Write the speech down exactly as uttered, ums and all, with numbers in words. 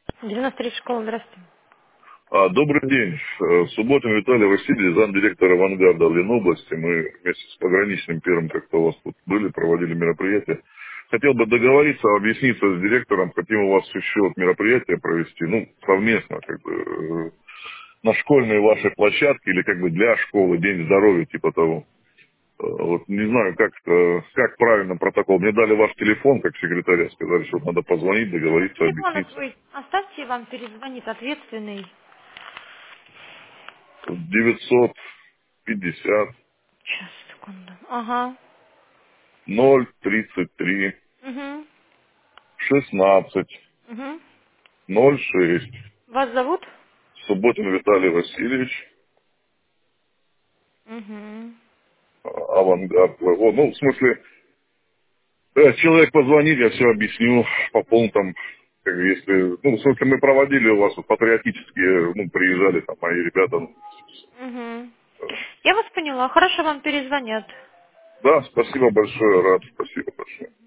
девяносто три школа, здравствуйте. А, добрый день. Э, Субботин Виталий Васильевич, замдиректора «Авангарда» в Ленобласти. Мы вместе с пограничным первым как-то у вас тут были, проводили мероприятие. Хотел бы договориться, объясниться с директором, хотим у вас еще вот мероприятие провести, ну, совместно, как бы, э, на школьной вашей площадке или как бы для школы, День здоровья, типа того. Э, Вот не знаю, как, э, как правильно протокол. Мне дали ваш телефон, как секретаря, сказали, что надо позвонить, договориться, Телефон объясниться. свой оставьте, и вам перезвонит ответственный. девятьсот пятьдесят Сейчас, секунду. Ага. ноль тридцать три Угу. шестнадцать Угу. ноль шесть. Вас зовут? Субботин Виталий Васильевич, Угу. а, авангард. О, ну, в смысле, э, человек позвонит, я все объясню по пунктам. Как бы, если, ну, в смысле, мы проводили у вас вот, патриотические, ну, приезжали там мои ребята. Ну, Угу. э, Я вас поняла. Хорошо, вам перезвонят. да, спасибо большое, рад, спасибо большое.